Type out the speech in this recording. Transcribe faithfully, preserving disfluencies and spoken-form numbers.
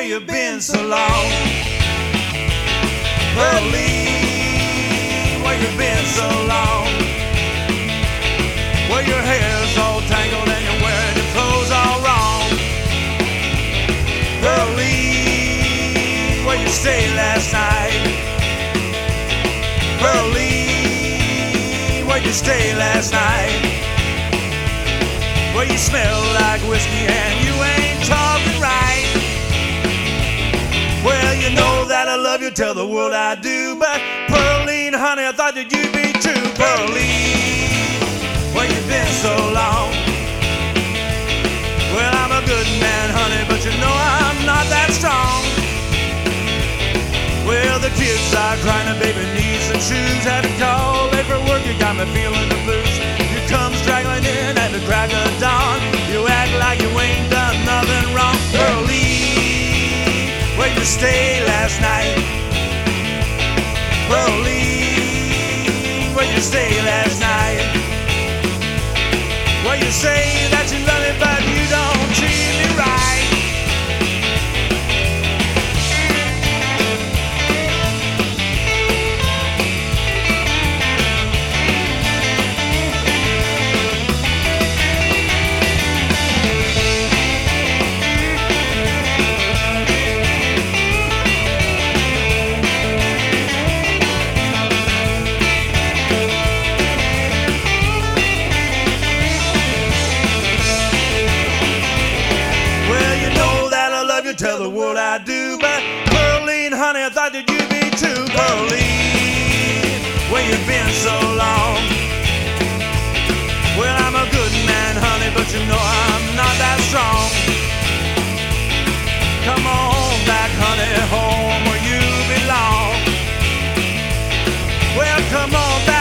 you've been so long. Pearline, where you've been so long. Where your hair's all tangled and you're wearing your clothes all wrong. Pearline, where you stayed last night. Pearline, where you stayed last night. Where you smell like whiskey and you ain't talking right. Well, you know that I love you, tell the world I do. But Pearline, honey, I thought that you'd be true. Pearline, where you been so long. Well, I'm a good man, honey, but you know I'm not that strong. Well, the kids are crying and baby needs some shoes. Had to call late for work, you got me feeling the blues. You come straggling in at the crack of dawn. You act like you ain't done nothing wrong. Pearline, where you stayed last night. Pearline, where you stayed last night. Well, you say that you love me, but you don't treat me right. Tell the world I do, but Pearline, honey, I thought that you'd be true. Pearline, where you been so long. Well, I'm a good man, honey, but you know I'm not that strong. Come on back, honey, home where you belong. Well, come on back.